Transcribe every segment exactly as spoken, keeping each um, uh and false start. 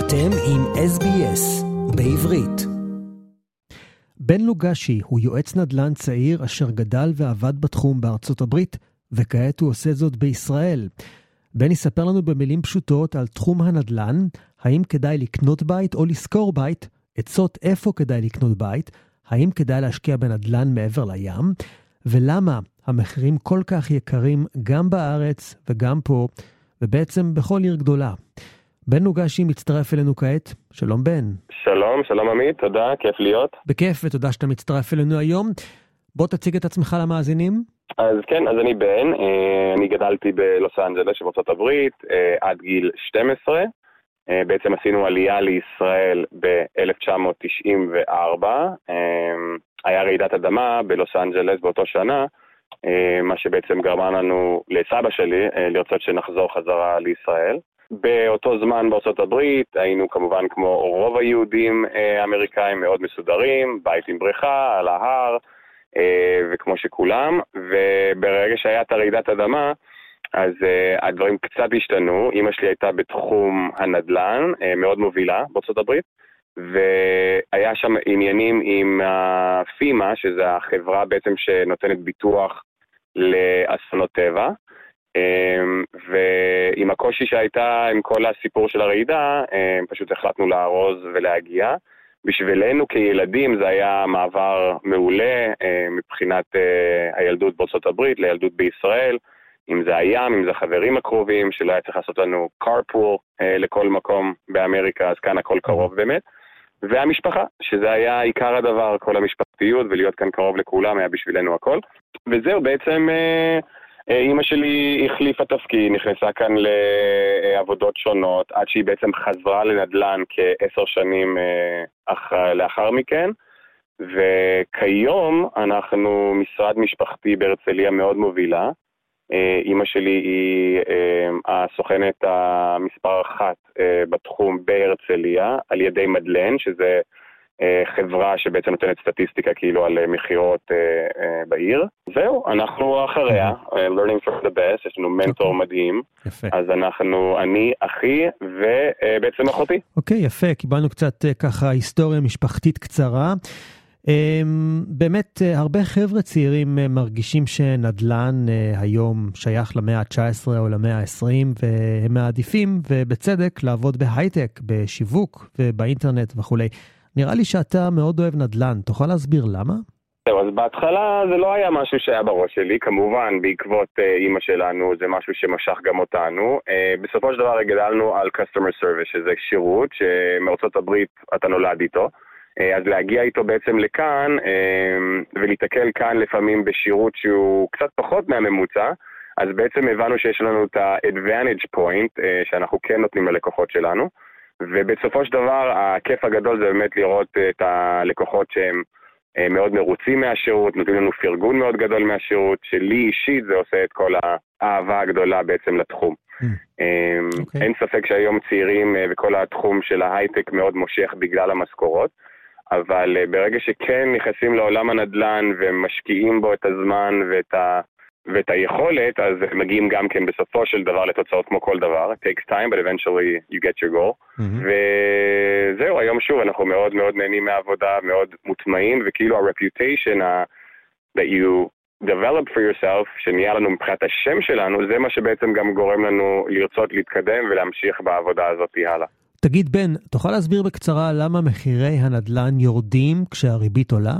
אתם עם אס בי אס בעברית. בן לוגשי הוא יועץ נדל"ן צעיר אשר גדל ועבד בתחום בארצות הברית, וכעת הוא עושה זאת בישראל. בן יספר לנו במילים פשוטות על תחום הנדל"ן, האם כדאי לקנות בית או לשכור בית, עצות איפה כדאי לקנות בית, האם כדאי להשקיע בנדל"ן מעבר לים, ולמה המחירים כל כך יקרים גם בארץ וגם פה, ובעצם בכל עיר גדולה. בן לוגשי מצטרף אלינו כעת. שלום בן. שלום, שלום עמית, תודה, כיף להיות. בכיף, ותודה שאתה מצטרף אלינו היום. בוא תציג את עצמך למאזינים. אז כן, אז אני בן, אני גדלתי בלוס אנג'לס שבארצות הברית עד גיל שתים עשרה. בעצם עשינו עלייה לישראל ב-אלף תשע מאות תשעים וארבע. היה רעידת אדמה בלוס אנג'לס באותו שנה, מה שבעצם גרמה לנו, לסבא שלי, לרצות שנחזור חזרה לישראל. באותו זמן בארצות הברית היינו כמובן כמו רוב היהודים האמריקאים מאוד מסודרים, בית עם בריכה, על ההר, וכמו שכולם, וברגע שהיה את הרעידת אדמה, אז הדברים קצת השתנו. אמא שלי הייתה בתחום הנדל"ן, מאוד מובילה בארצות הברית, והיה שם עניינים עם הפימה, שזה החברה בעצם שנותנת ביטוח לאסונות טבע, ועם הקושי שהייתה עם כל הסיפור של הרעידה, פשוט החלטנו לארוז ולהגיע. בשבילנו כילדים זה היה מעבר מעולה מבחינת הילדות בארצות הברית לילדות בישראל, אם זה הים, אם זה החברים הקרובים, שלא היה צריך לעשות לנו carpool לכל מקום באמריקה, אז כאן הכל קרוב באמת. והמשפחה, שזה היה עיקר הדבר, כל המשפחתיות, ולהיות כאן קרוב לכולם היה בשבילנו הכל. וזהו, בעצם אמא שלי החליפה תפקיד, נכנסה כאן לעבודות שונות, עד שהיא בעצם חזרה לנדל"ן כעשר שנים אחר, לאחר מכן. וכיום אנחנו משרד משפחתי בהרצליה מאוד מובילה. אמא שלי היא הסוכנת המספר אחת בתחום בהרצליה, על ידי מדלן, שזה חברה שבעצם נותנת סטטיסטיקה כאילו על מחירות בעיר. זהו, אנחנו אחריה, learning from the best, יש לנו מנטור מדהים. יפה. אז אנחנו, אני, אחי ובעצם אחותי. אוקיי, יפה, קיבלנו קצת ככה היסטוריה משפחתית קצרה. באמת הרבה חבר'ה צעירים מרגישים שנדל"ן היום שייך למאה ה-תשע עשרה או למאה ה-עשרים, והם מעדיפים ובצדק לעבוד בהייטק, בשיווק ובאינטרנט וכולי. נראה לי שאתה מאוד אוהב נדל"ן, תוכל להסביר למה? אז בהתחלה זה לא היה משהו שהיה בראש שלי, כמובן בעקבות אימא שלנו זה משהו שמשך גם אותנו. בסופו של דבר גדלנו על customer service, שזה שירות שמארצות הברית אתה נולד איתו. אז להגיע איתו בעצם לכאן, ולהתקל כאן לפעמים בשירות שהוא קצת פחות מהממוצע, אז בעצם הבנו שיש לנו את ה-advantage point, שאנחנו כן נותנים ללקוחות שלנו, ובסופו של דבר הכיף הגדול זה באמת לראות את הלקוחות שהם מאוד מרוצים מהשירות, נותנים לנו פרגון מאוד גדול מהשירות, שלי אישית זה עושה את כל האהבה הגדולה בעצם לתחום. Okay. אין ספק שהיום צעירים וכל התחום של ההייטק מאוד מושך בגלל המשכורות, אבל ברגע שכן נכנסים לעולם הנדל"ן ומשקיעים בו את הזמן ואת, ה... ואת היכולת, אז מגיעים גם כן בסופו של דבר לתוצאות כמו כל דבר. It takes time, but eventually you get your goal. Mm-hmm. וזהו, היום שוב, אנחנו מאוד מאוד נהנים מהעבודה, מאוד מוטמעים, וכאילו ה-reputation ה- that you develop for yourself, שנהיה לנו מבחינת השם שלנו, זה מה שבעצם גם גורם לנו לרצות להתקדם ולהמשיך בעבודה הזאת הלאה. תגיד בן, תוכל להסביר בקצרה למה מחירי הנדל"ן יורדים כשהריבית עולה?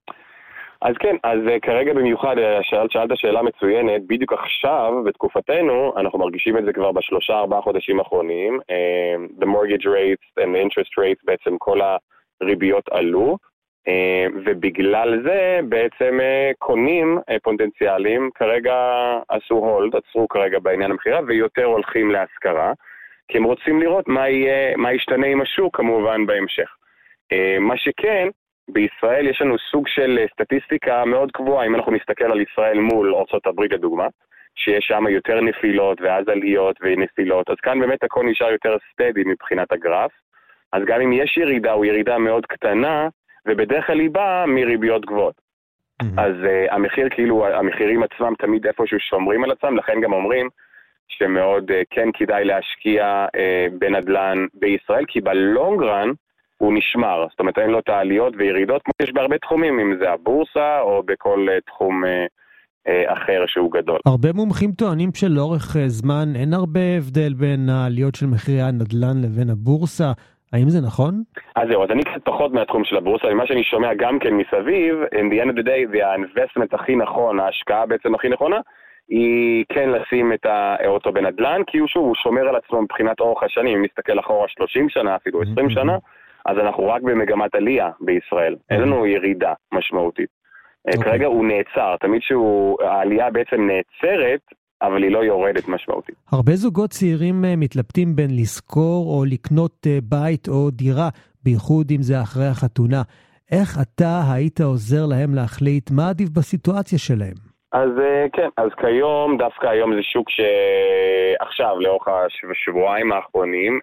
אז כן, אז כרגע במיוחד, שאלת, שאלת שאלה מצוינת, בדיוק עכשיו, בתקופתנו, אנחנו מרגישים את זה כבר בשלושה, ארבעה חודשים האחרונים, uh, the mortgage rates and the interest rates, בעצם כל הריביות עלו, uh, ובגלל זה בעצם uh, קונים uh, פוטנציאליים, כרגע עשו הולד, עצרו כרגע בעניין המחירה, ויותר הולכים להשכרה, כי הם רוצים לראות מה יהיה, מה ישתנה עם השוק כמובן בהמשך. Uh, מה שכן, בישראל יש לנו סוג של סטטיסטיקה מאוד קבועה, אם אנחנו נסתכל על ישראל מול ארצות הברית לדוגמה, שיש שם יותר נפילות ואז עליות ונפילות, אז כאן באמת הכל נשאר יותר סטדי מבחינת הגרף, אז גם אם יש ירידה, הוא ירידה מאוד קטנה, ובדרך כלל היא באה מריביות גבוהות. Mm-hmm. אז uh, המחיר, כאילו, המחירים עצמם תמיד איפשהו שומרים על עצמם, לכן גם אומרים שמאוד כן כדאי להשקיע בנדלן בישראל, כי בלונגרן הוא נשמר. זאת אומרת, אין לו את העליות וירידות, כמו שיש בהרבה תחומים, אם זה הבורסה או בכל תחום אחר שהוא גדול. הרבה מומחים טוענים שלאורך זמן אין הרבה הבדל בין העליות של מחירי הנדלן לבין הבורסה. האם זה נכון? אז זהו, אז אני קצת פחות מהתחום של הבורסה, ממה שאני שומע גם כן מסביב, in the end of the day, זה ה-investment הכי נכון, ההשקעה בעצם הכי נכונה, היא כן לשים את האוטו בנדלן, כי הוא שוב, הוא שומר על עצמו מבחינת אורך השנים, אם נסתכל אחורה שלושים שנה, אפילו עשרים שנה, אז אנחנו רק במגמת עלייה בישראל, אין לנו ירידה משמעותית. כרגע הוא נעצר, תמיד שהעלייה בעצם נעצרת, אבל היא לא יורדת משמעותית. הרבה זוגות צעירים מתלבטים בין לזכור או לקנות בית או דירה, בייחוד אם זה אחרי החתונה. איך אתה היית עוזר להם להחליט מה עדיף בסיטואציה שלהם? אז כן, אז כיום, דווקא היום זה שוק שעכשיו, לאורך השבועיים האחרונים,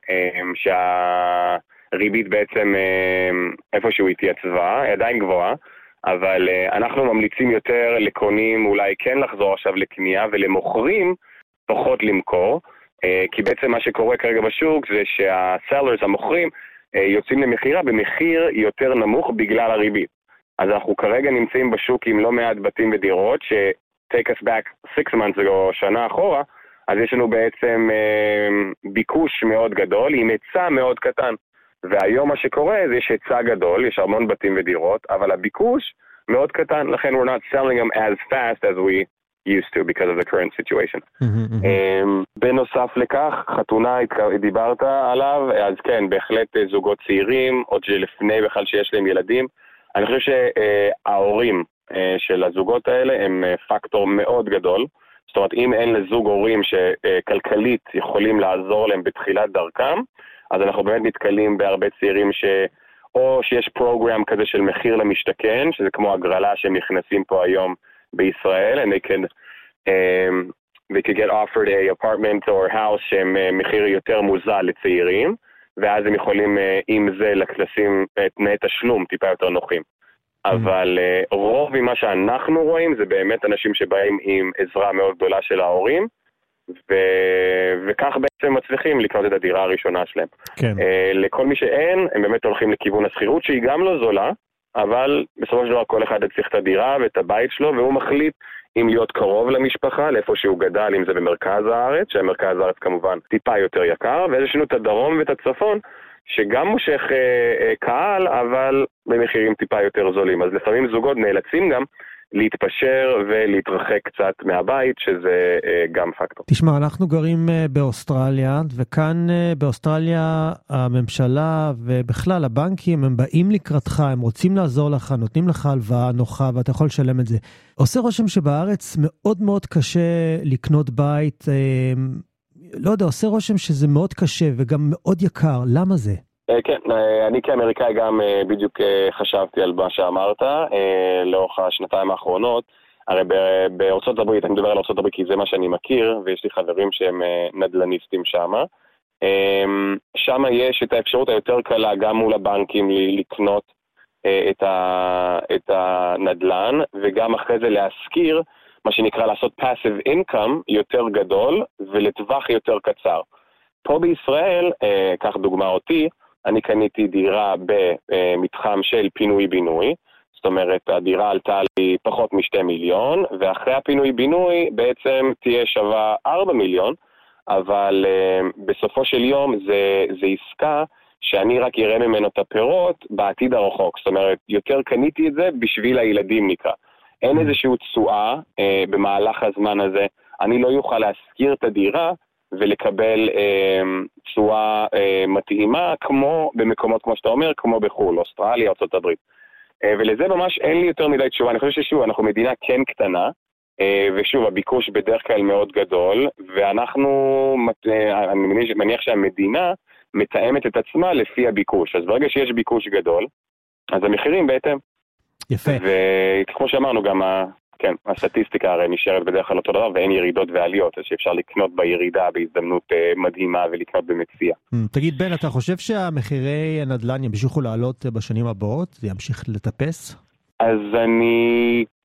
שהריבית בעצם איפשהו התייצבה, היא עדיין גבוהה, אבל uh, אנחנו ממליצים יותר לקונים אולי כן לחזור עכשיו לקנייה, ולמוכרים פחות למכור, uh, כי בעצם מה שקורה כרגע בשוק זה שהסלרס, המוכרים, uh, יוצאים למחירה במחיר יותר נמוך בגלל הריבית. אז אנחנו כרגע נמצאים בשוק עם לא מעט בתים ודירות, ש-take us back six months ago, שנה אחורה, אז יש לנו בעצם uh, ביקוש מאוד גדול, עם היצע מאוד קטן. והיום מה שקורה זה יש היצע גדול, יש המון בתים ודירות, אבל הביקוש מאוד קטן, לכן we're not selling them as fast as we used to because of the current situation. Mm-hmm, mm-hmm. בנוסף לכך, חתונה דיברת עליו, אז כן, בהחלט זוגות צעירים, עוד שלפני בכלל שיש להם ילדים, אני חושב שההורים של הזוגות האלה הם פקטור מאוד גדול, זאת אומרת אם אין לזוג הורים שכלכלית יכולים לעזור להם בתחילת דרכם, אז אנחנו באמת נתקלים בהרבה צעירים ש... או שיש פרוגרם כזה של מחיר למשתכן, שזה כמו הגרלה שהם נכנסים פה היום בישראל, and they can, um, they can get offered a apartment or house שהם uh, מחיר יותר מוזל לצעירים, ואז הם יכולים uh, עם זה לשים תנאי תשלום טיפה יותר נוחים. Mm-hmm. אבל uh, רוב ממה שאנחנו רואים זה באמת אנשים שבאים עם עזרה מאוד גדולה של ההורים, ו... וכך בעצם מצליחים לקנות את הדירה הראשונה שלהם. כן. Uh, לכל מי שאין, הם באמת הולכים לכיוון השכירות, שהיא גם לא זולה, אבל בסופו של דבר כל אחד צריך את הדירה ואת הבית שלו, והוא מחליט אם להיות קרוב למשפחה, לאיפה שהוא גדל, אם זה במרכז הארץ, שהמרכז הארץ כמובן טיפה יותר יקר, ויש לנו את הדרום ואת הצפון, שגם מושך uh, uh, קהל, אבל במחירים טיפה יותר זולים. אז לפעמים זוגות נאלצים גם להתפשר ולהתרחק קצת מהבית, שזה uh, גם פקטור. תשמע, אנחנו גרים uh, באוסטרליה, וכאן uh, באוסטרליה הממשלה ובכלל הבנקים, הם באים לקראתך, הם רוצים לעזור לך, נותנים לך הלוואה נוחה, ואתה יכול לשלם את זה. עושה רושם שבארץ מאוד מאוד קשה לקנות בית, uh, לא יודע, עושה רושם שזה מאוד קשה וגם מאוד יקר. למה זה? כן, אני כאמריקאי גם בדיוק חשבתי על מה שאמרת לאורך השנתיים האחרונות. הרי בארצות הברית, אני מדבר על ארצות הברית כי זה מה שאני מכיר, ויש לי חברים שהם נדלניסטים שם. שם יש את האפשרות היותר קלה גם מול הבנקים לקנות את הנדלן, וגם אחרי זה להשכיר, מה שנקרא לעשות passive income יותר גדול ולטווח יותר קצר. פה בישראל, כך דוגמה אותי, אני קניתי דירה במתחם של פינוי-בינוי, זאת אומרת, הדירה עלתה לי פחות משתי מיליון, ואחרי הפינוי-בינוי בעצם תהיה שווה ארבע מיליון, אבל uh, בסופו של יום זה, זה עסקה שאני רק אראה ממנו את הפירות בעתיד הרחוק, זאת אומרת, יותר קניתי את זה בשביל הילדים נקרא. אין איזשהו תשואה uh, במהלך הזמן הזה, אני לא יוכל להשכיר את הדירה, ולקבל תשואה אה, אה, מתאימה, כמו במקומות, כמו שאתה אומר, כמו בחול, אוסטרליה, ארצות הברית. אה, ולזה ממש אין לי יותר מדי תשובה. אני חושב ששוב, אנחנו מדינה כן קטנה, אה, ושוב, הביקוש בדרך כלל מאוד גדול, ואנחנו, אה, אני מניח, מניח שהמדינה מתאמת את עצמה לפי הביקוש. אז ברגע שיש ביקוש גדול, אז המחירים בהתאם. יפה. וכמו שאמרנו, גם ה... כן, הסטטיסטיקה הרי נשארת בדרך כלל אותו דבר, ואין ירידות ועליות, אז שאפשר לקנות בירידה בהזדמנות מדהימה ולקנות במציאה. תגיד בן, אתה חושב שהמחירי הנדל"ן ימשיכו לעלות בשנים הבאות? זה ימשיך לטפס? אז אני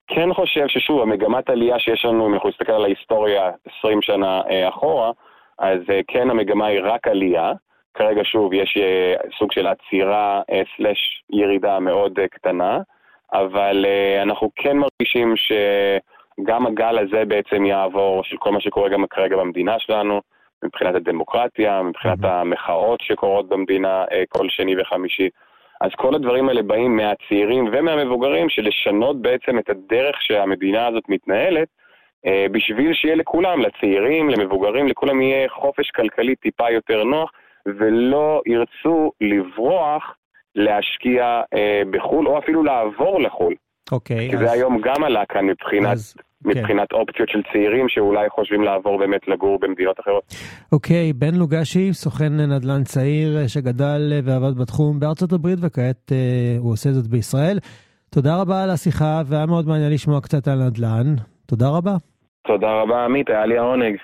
כן חושב ששוב, המגמת עלייה שיש לנו, אם אנחנו נסתכל על ההיסטוריה עשרים שנה אה, אחורה, אז אה, כן המגמה היא רק עלייה. כרגע שוב יש אה, סוג של עצירה אה, סלש ירידה מאוד אה, קטנה, אבל אה, אנחנו כן מרגישים שגם הגל הזה בעצם יעבור, של כל מה שקורה גם כרגע במדינה שלנו, מבחינת הדמוקרטיה, מבחינת mm-hmm. המחאות שקורות במדינה אה, כל שני וחמישי. אז כל הדברים האלה באים מהצעירים ומהמבוגרים של לשנות בעצם את הדרך שהמדינה הזאת מתנהלת, אה, בשביל שיהיה לכולם, לצעירים, למבוגרים, לכולם יהיה חופש כלכלי טיפה יותר נוח, ולא ירצו לברוח להשקיע אה, בחול, או אפילו לעבור לחול. אוקיי. כי אז... זה היום גם עלה כאן מבחינת... אז... מבחינת okay. אופציות של צעירים שאולי חושבים לעבור באמת לגור במדינות אחרות. אוקיי, okay, בן לוגשי, סוכן נדל"ן צעיר שגדל ועבד בתחום בארצות הברית, וכעת uh, הוא עושה זאת בישראל. תודה רבה על השיחה, והיה מאוד מעניין לשמוע קצת על נדל"ן. תודה רבה. תודה רבה, עמית, היה לי העונג.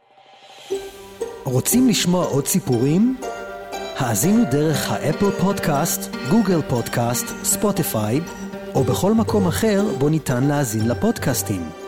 רוצים לשמוע עוד סיפורים? האזינו דרך האפל פודקאסט, גוגל פודקאסט, ספוטיפיי, או בכל מקום אחר בו ניתן להאזין לפודקאסטים.